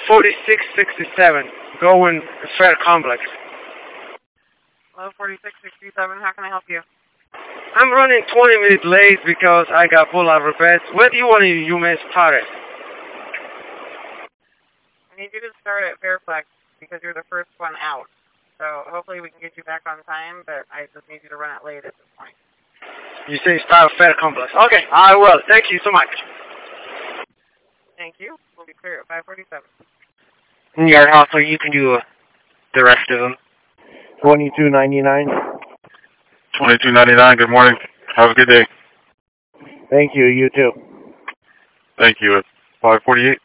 4667, going Fair Complex. Hello, 4667. How can I help you? I'm running 20 minutes late because I got pulled out of bed. Where do you want you may start it? I need you to start at Fairflex because you're the first one out. So hopefully we can get you back on time, but I just need you to run it late at this point. You say start Fair Complex. Okay, I will. Thank you so much. Thank you. We'll be clear at 547. Yeah, also you can do the rest of them. 22.99. 22.99. Good morning. Have a good day. Thank you. You too. Thank you. At 548.